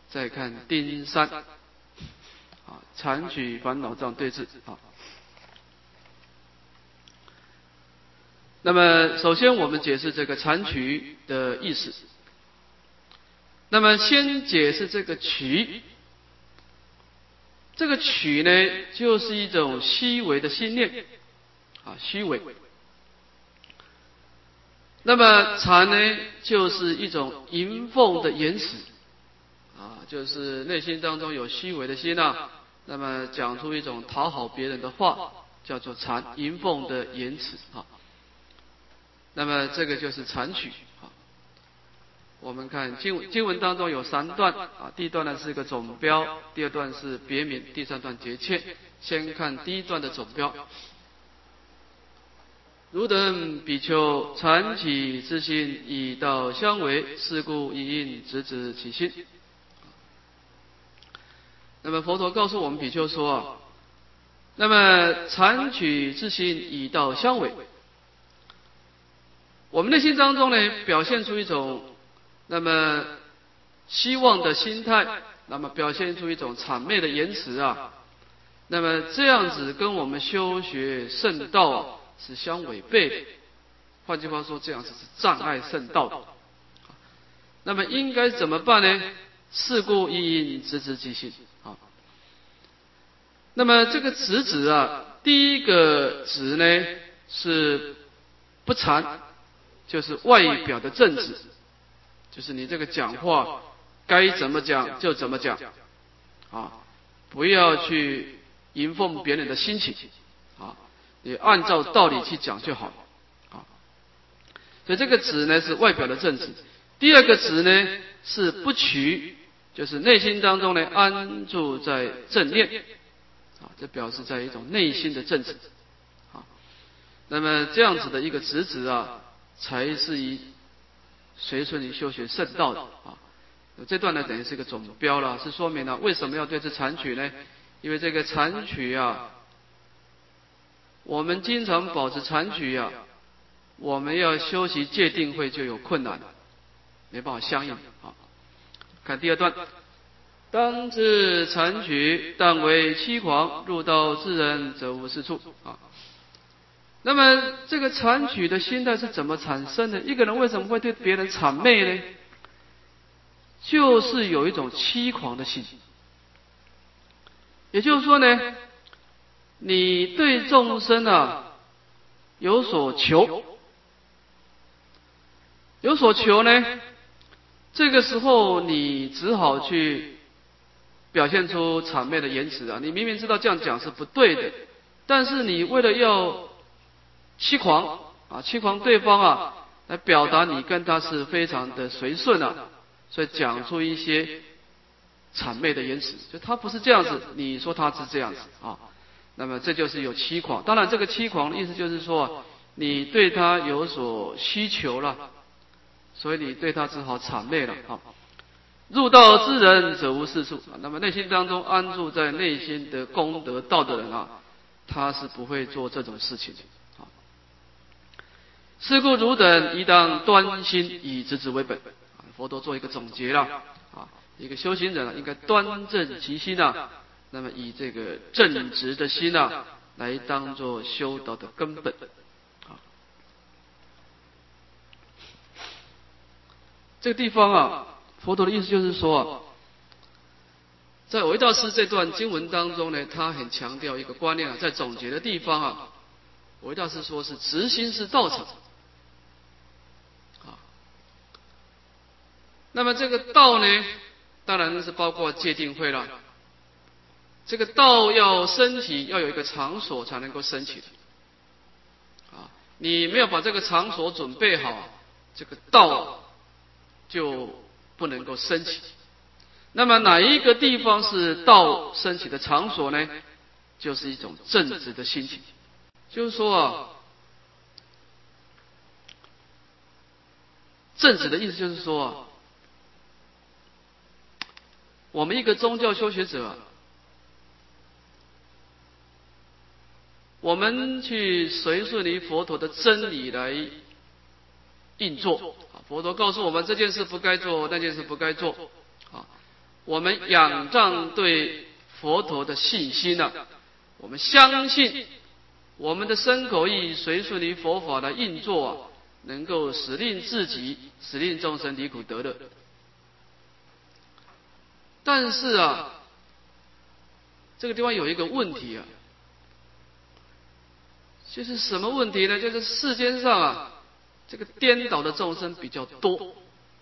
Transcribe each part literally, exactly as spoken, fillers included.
再看丁三，啊，残取烦恼障对治啊。那么首先我们解释这个残取的意思。那么先解释这个取，这个取呢，就是一种虚伪的心念啊，虚伪。那么禅呢，就是一种淫凤的言辞啊，就是内心当中有虚伪的心啊，那么讲出一种讨好别人的话，叫做禅，淫凤的言辞啊。那么这个就是残取啊。我们看经文，经文当中有三段啊，第一段呢是一个总标，第二段是别名，第三段结切。先看第一段的总标。汝等比丘残起之心，以道相违，是故以应直指其心。那么佛陀告诉我们比丘说啊，那么残取之心以道相违，我们内心当中呢表现出一种那么希望的心态，那么表现出一种谄媚的言辞啊，那么这样子跟我们修学圣道啊是相违背的。换句话说，这样子是障碍圣道的。那么应该怎么办呢？是故以应直指其心啊。那么这个直指啊，第一个指呢是不残，就是外表的正直，就是你这个讲话该怎么讲就怎么讲啊，不要去迎奉别人的心情啊，你按照道理去讲就好啊。所以这个指呢是外表的正直。第二个指呢是不取，就是内心当中呢安住在正念啊，这表示在一种内心的正直啊。那么这样子的一个直指啊，才是以随顺你修学圣道的啊。这段呢等于是一个总标了，是说明了为什么要对这残取呢？因为这个残取啊，我们经常保持残取啊，我们要修习戒定慧就有困难，没办法相应啊。看第二段，当知残取，但为欺狂，入道之人，则无是处啊。那么这个残取的心态是怎么产生的？一个人为什么会对别人谄媚呢？就是有一种欺狂的心。也就是说呢，你对众生啊有所求，有所求呢，这个时候你只好去表现出谄媚的言辞啊。你明明知道这样讲是不对的，但是你为了要欺狂啊，欺狂对方啊，来表达你跟他是非常的随顺啊，所以讲出一些谄媚的言辞，就他不是这样子，你说他是这样子啊，那么这就是有欺狂。当然，这个欺狂的意思就是说，你对他有所需求了，所以你对他只好谄媚了啊。入道之人，则无是处啊。那么内心当中安住在内心的功德道的人啊，他是不会做这种事情的。是故汝等宜当端心，以直指为本。佛陀做一个总结了啊，一个修行人啊，应该端正其心啊，那么以这个正直的心啊，来当做修道的根本啊。这个地方啊，佛陀的意思就是说啊，在维道师这段经文当中呢，他很强调一个观念啊，在总结的地方啊，维道师说是直心是道场。那么这个道呢，当然是包括戒定慧了。这个道要升起，要有一个场所才能够升起的。啊，你没有把这个场所准备好，这个道就不能够升起。那么哪一个地方是道升起的场所呢？就是一种正直的心情。就是说啊，正直的意思就是说啊，我们一个宗教修学者，我们去随顺于佛陀的真理来运作。佛陀告诉我们这件事不该做，那件事不该做。啊， 我们仰仗对佛陀的信心啊，我们相信我们的身口意随顺于佛法的运作啊，能够使令自己、使令众生离苦得乐。但是啊，这个地方有一个问题啊，就是什么问题呢？就是世间上啊，这个颠倒的众生比较多。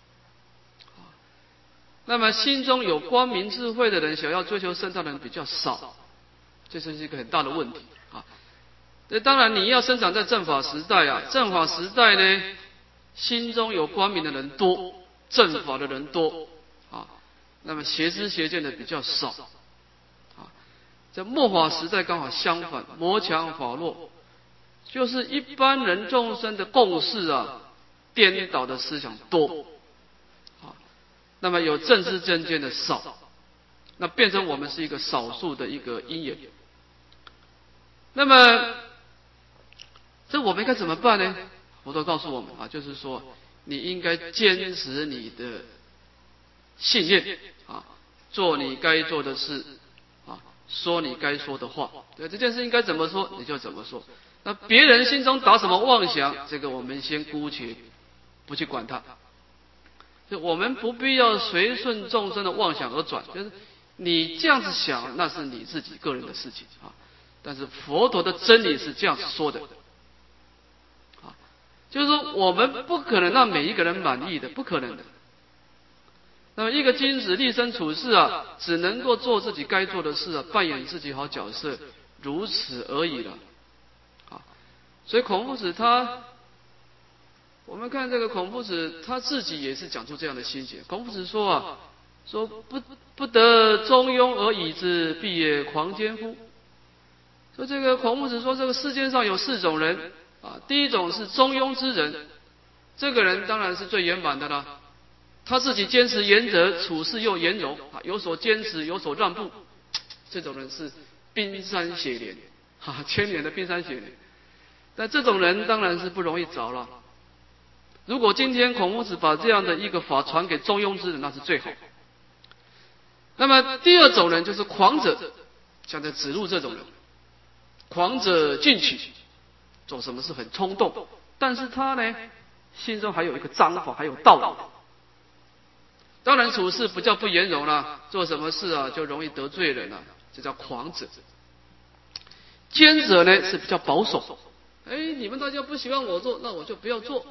那么心中有光明智慧的人，想要追求圣道的人比较少，这是一个很大的问题啊。那当然，你要生长在正法时代啊，正法时代呢，心中有光明的人多，正法的人多啊。那么邪知邪见的比较少啊。在末法时代刚好相反，魔强法弱，就是一般人众生的共识啊，颠倒的思想多。那么有正知正见的少，那变成我们是一个少数的一个因缘。那么这我们应该怎么办呢？佛陀告诉我们啊，就是说你应该坚持你的信念啊，做你该做的事啊，说你该说的话。对，这件事应该怎么说你就怎么说。那别人心中打什么妄想，这个我们先姑且不去管它。就我们不必要随顺众生的妄想而转，就是你这样子想，那是你自己个人的事情啊。但是佛陀的真理是这样子说的，啊，就是说我们不可能让每一个人满意的，不可能的。那么一个君子立身处世啊，只能够做自己该做的事啊，扮演自己好角色，如此而已了，啊。所以孔夫子他。我们看这个孔夫子他自己也是讲出这样的心结。孔夫子说啊，说不不得中庸而已之，必也狂奸夫。说这个孔夫子说，这个世界上有四种人啊，第一种是中庸之人，这个人当然是最圆满的啦，他自己坚持原则，处事又圆融啊，有所坚持，有所让步，这种人是冰山雪莲啊，千年的冰山雪莲。但这种人当然是不容易找了。如果今天孔夫子把这样的一个法传给中庸之人，那是最好。那么第二种人就是狂者，像这子路这种人，狂者进取，做什么事很冲动，但是他呢，心中还有一个章法，还有道理。当然处事不叫不圆融了，做什么事啊就容易得罪人了，这叫狂者。奸者呢是比较保守，哎，你们大家不喜欢我做，那我就不要做。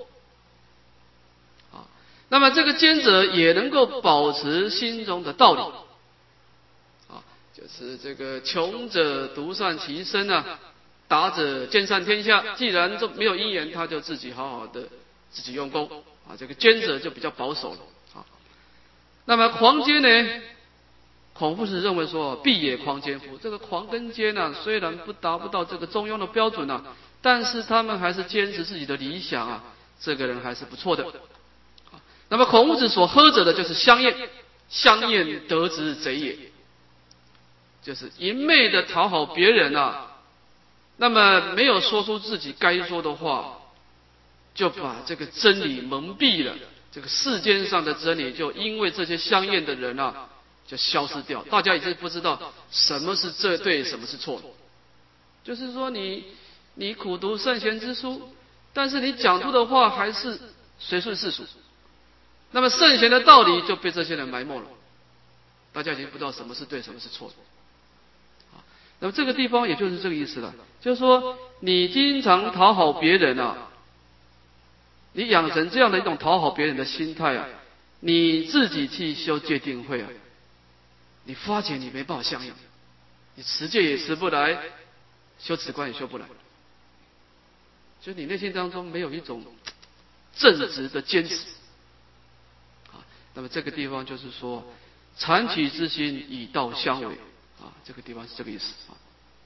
那么这个奸者也能够保持心中的道理，啊，就是这个穷者独善其身啊，达者兼善天下。既然这没有因缘，他就自己好好的自己用功啊。这个奸者就比较保守了啊。那么狂奸呢？孔夫子认为说，必也狂奸夫。这个狂跟奸呢、啊，虽然不达不到这个中庸的标准啊，但是他们还是坚持自己的理想啊，这个人还是不错的。那么孔夫子所呵责的就是香艳，香艳得之贼也，就是一昧的讨好别人啊，那么没有说出自己该说的话，就把这个真理蒙蔽了。这个世间上的真理就因为这些香艳的人啊，就消失掉。大家已经不知道什么是这对，什么是错。就是说你你苦读圣贤之书，但是你讲出的话还是随顺世俗。那么圣贤的道理就被这些人埋没了，大家已经不知道什么是对，什么是错的。那么这个地方也就是这个意思了，就是说你经常讨好别人啊，你养成这样的一种讨好别人的心态啊，你自己去修戒定慧啊，你发觉你没办法相应，你持戒也持不来，修止观也修不来，就你内心当中没有一种正直的坚持。那么这个地方就是说，残取之心以道相违啊，这个地方是这个意思啊。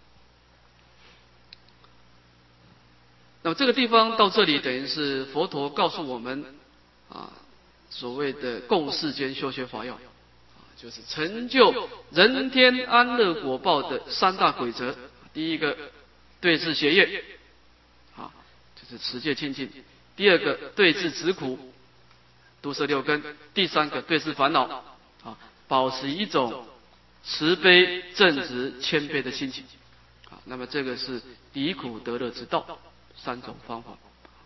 那么这个地方到这里，等于是佛陀告诉我们啊，所谓的共世间修学法要，啊，就是成就人天安乐果报的三大规则。第一个对治邪业，啊，就是持戒清净；第二个对治止苦，毒摄六根；第三个对治烦恼，啊， 保持一种慈悲、正直、谦卑的心情。啊，那么这个是离苦得乐之道，三种方法。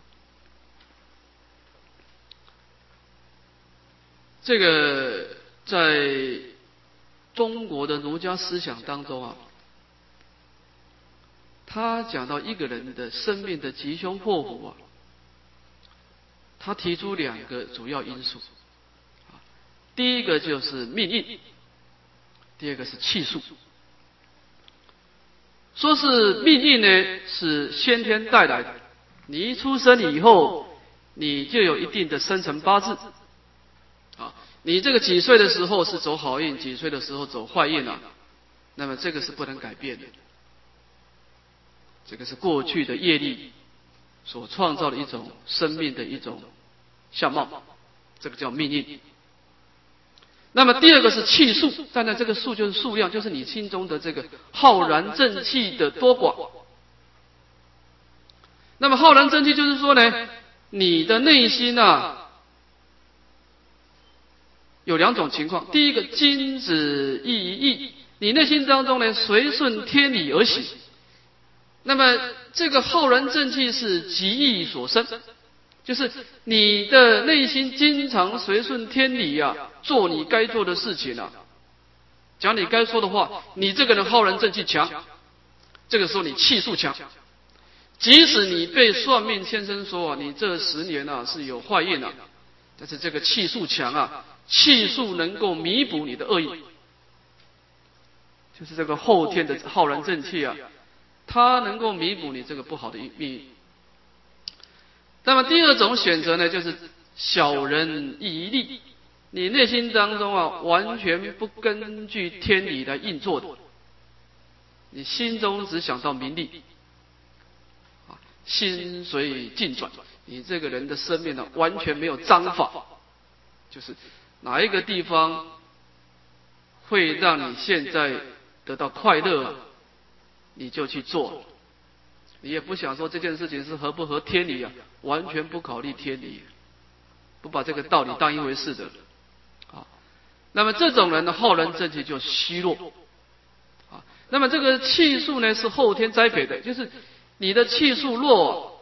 这个在中国的儒家思想当中啊，他讲到一个人的生命的吉凶祸福啊，他提出两个主要因素，第一个就是命运，第二个是气数。说是命运呢，是先天带来的，你一出生以后，你就有一定的生辰八字。啊，你这个几岁的时候是走好运，几岁的时候走坏运啊？那么这个是不能改变的，这个是过去的业力所创造的一种生命的一种相貌，这个叫命运。那么第二个是气数，当然这个数就是数量，就是你心中的这个浩然正气的多寡。那么浩然正气就是说呢，你的内心啊，有两种情况，第一个君子义于义，你内心当中呢随顺天理而行。那么这个浩然正气是极意所生，就是你的内心经常随顺天理啊，做你该做的事情啊，讲你该说的话，你这个人浩然正气强，这个时候你气数强。即使你被算命先生说啊，你这十年啊是有坏运啊，但是这个气数强啊，气数能够弥补你的恶意，就是这个后天的浩然正气啊，它能够弥补你这个不好的命运。那么第二种选择呢，就是小人义于利，你内心当中啊完全不根据天理来运作的，你心中只想到名利，啊，心随境转，你这个人的生命呢完全没有章法，就是哪一个地方会让你现在得到快乐啊，你就去做，你也不想说这件事情是合不合天理啊，完全不考虑天理，不把这个道理当一回事的啊。那么这种人的浩然正气就虚弱啊。那么这个气数呢是后天栽培的，就是你的气数弱，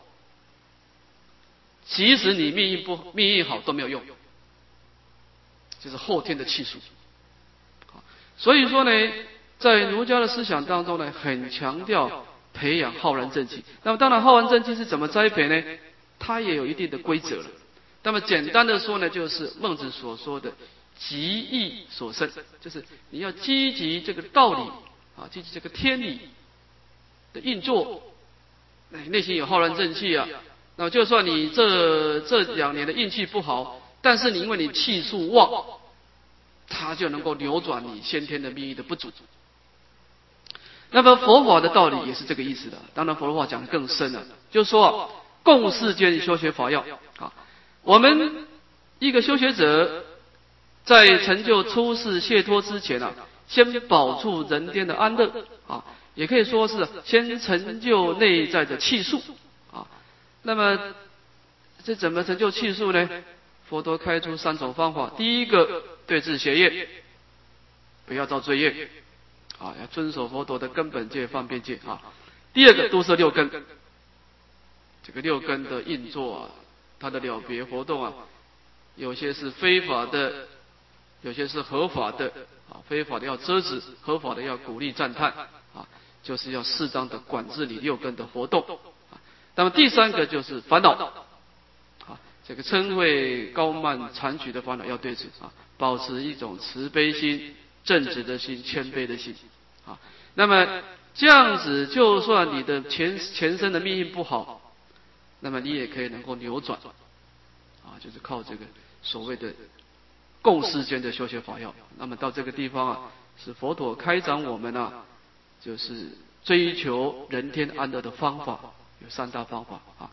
即使你命运不命运好都没有用，就是后天的气数。所以说呢，在儒家的思想当中呢，很强调培养浩然正气。那么当然浩然正气是怎么栽培呢？它也有一定的规则了。那么简单的说呢，就是孟子所说的极意所生，就是你要积极这个道理啊，积极这个天理的运作，你内心有浩然正气啊，那么就算你这这两年的运气不好，但是你因为你气数旺，它就能够扭转你先天的命运的不足。那么佛法的道理也是这个意思的，当然佛法讲得更深了，就是说啊，共世间修学法要啊，我们一个修学者在成就出世解脱之前啊，先保住人间的安乐啊，也可以说是先成就内在的气数啊。那么这怎么成就气数呢？佛陀开出三种方法，第一个对治邪业，不要造罪业啊，要遵守佛陀的根本戒、方便戒啊。第二个都摄六根，这个六根的运作啊，它的了别活动啊，有些是非法的，有些是合法的啊。非法的要遮止，合法的要鼓励赞叹啊，就是要适当的管制你六根的活动啊。那么第三个就是烦恼啊，这个嗔恚高慢残取的烦恼要对治啊，保持一种慈悲心、正直的心、谦卑的心啊。那么这样子，就算你的前前身的命运不好，那么你也可以能够扭转啊，就是靠这个所谓的共世间的修学法要。那么到这个地方啊，是佛陀开展我们啊，就是追求人天安乐的方法，有三大方法啊。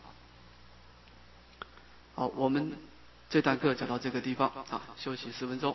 好，我们这堂课讲到这个地方啊，休息十分钟。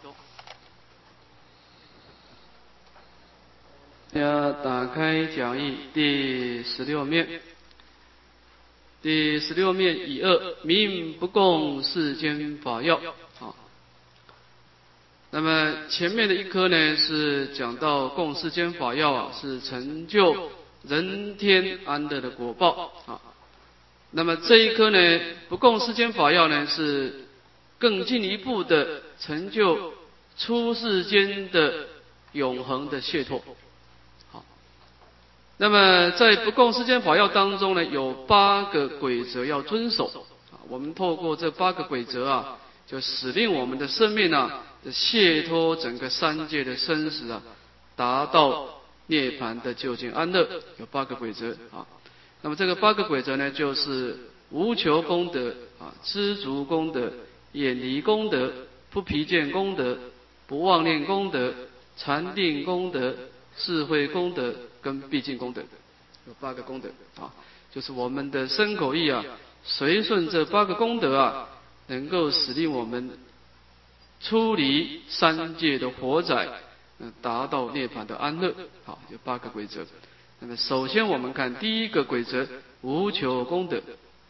大家打开讲义第十六面，第十六面以二，民不共世间法要啊。 那么前面的一科呢是讲到共世间法要啊，是成就人天安乐的果报啊。那么这一科呢不共世间法要呢是更进一步的成就出世间的永恒的解脱。好，那么在不共世间法要当中呢，有八个规则要遵守啊。我们透过这八个规则啊，就使令我们的生命啊，解脱整个三界的生死啊，达到涅槃的究竟安乐。有八个规则啊。那么这个八个规则呢，就是无求功德啊、知足功德、远离功德、不疲倦功德、不妄念功德、禅定功德、智慧功德跟毕竟功德，有八个功德啊，就是我们的身口意啊，随顺这八个功德啊，能够使令我们出离三界的火灾，嗯，达到涅槃的安乐。好，有八个规则。那么首先我们看第一个规则，无求功德。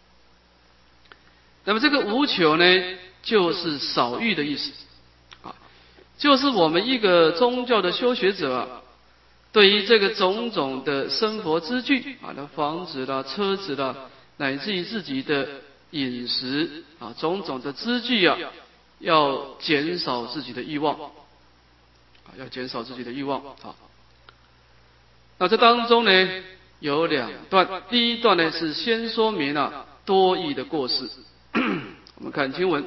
那么这个无求呢，就是少欲的意思啊，就是我们一个宗教的修学者啊，对于这个种种的生活之具啊，那房子啦、车子啦，乃至于自己的饮食啊，种种的资具啊，要减少自己的欲望啊，要减少自己的欲望啊。那这当中呢有两段，第一段呢是先说明啊多欲的过失。我们看经文：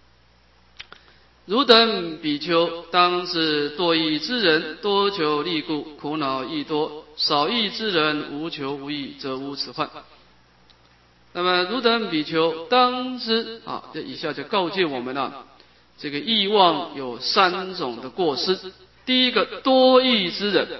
汝等比丘，当知多欲之人，多求利故，苦恼亦多；少欲之人，无求无益，则无此患。那么汝等比丘，当知啊，这以下就告诫我们啊，这个欲望有三种的过失。第一个，多欲之人。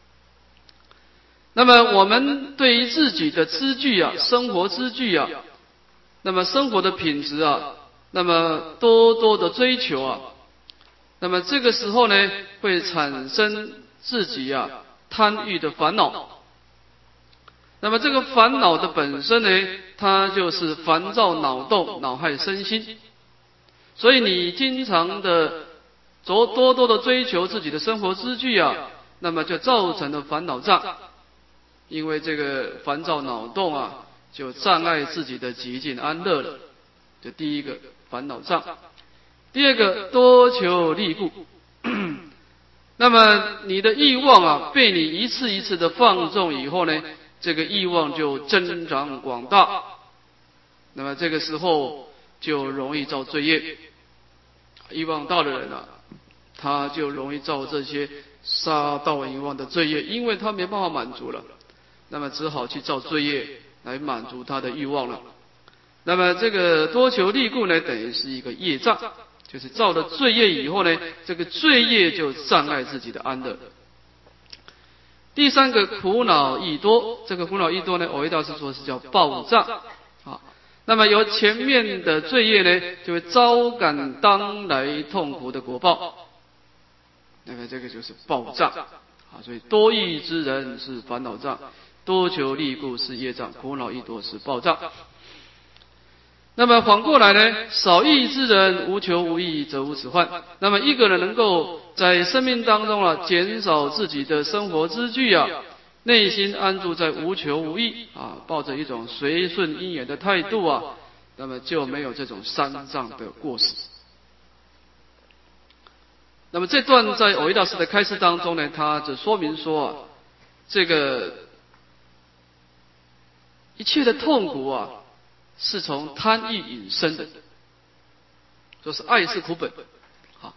那么我们对于自己的资具啊，生活资具啊，那么生活的品质啊，那么多多的追求啊，那么这个时候呢，会产生自己啊贪欲的烦恼。那么这个烦恼的本身呢，它就是烦躁恼动，恼害身心。所以你经常的多多多的追求自己的生活资具啊，那么就造成了烦恼障。因为这个烦躁恼动啊，就障碍自己的极尽安乐了。这第一个烦恼障。第二个，多求利故。那么你的欲望啊，被你一次一次的放纵以后呢，这个欲望就增长广大。那么这个时候就容易造罪业。欲望大的人啊，他就容易造这些杀盗淫妄的罪业，因为他没办法满足了。那么只好去造罪业来满足他的欲望了。那么这个多求利故呢，等于是一个业障，就是造了罪业以后呢，这个罪业就障碍自己的安乐。第三个，苦恼亦多。这个苦恼亦多呢，蕅益大师说是叫报障啊。那么由前面的罪业呢，就会招感当来痛苦的果报。那么这个就是报障啊。所以多欲之人是烦恼障，多求利故是业障，苦恼亦多是报障。那么反过来呢，少欲之人，无求无益，则无此患。那么一个人能够在生命当中啊，减少自己的生活资具啊，内心安住在无求无益啊，抱着一种随顺因缘的态度啊，那么就没有这种三障的过失。那么这段在蕅益大师的开示当中呢，他就说明说啊，这个一切的痛苦啊，是从贪欲引生的，说是爱是苦本。好，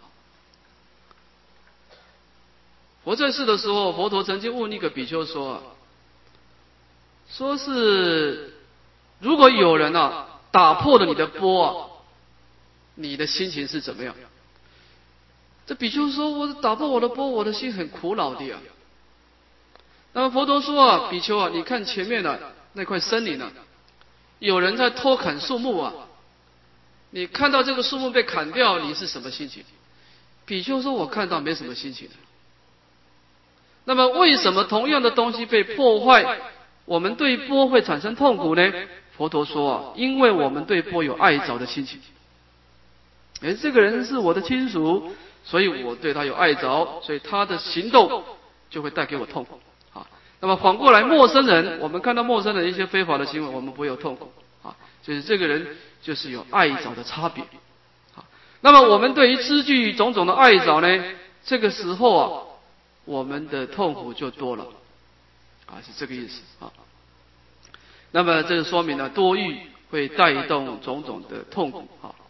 佛在世的时候，佛陀曾经问一个比丘说啊，说是如果有人啊打破了你的钵啊，你的心情是怎么样？这比丘说，我打破我的钵，我的心很苦恼的啊。那么佛陀说啊，比丘啊，你看前面啊那块森林啊，有人在偷砍树木啊，你看到这个树木被砍掉，你是什么心情？比丘说，我看到没什么心情。那么为什么同样的东西被破坏，我们对钵会产生痛苦呢？佛陀说啊，因为我们对钵有爱着的心情。哎，这个人是我的亲属， 所以我对他有爱着，所以他的行动就会带给我痛苦。啊，那么反过来，陌生人，我们看到陌生人一些非法的行为，我们不会有痛苦。啊，就是这个人就是有爱着的差别。啊，那么我们对于知具种种的爱着呢，这个时候啊，我们的痛苦就多了。啊，是这个意思啊。那么这个说明了多欲会带动种种的痛苦啊。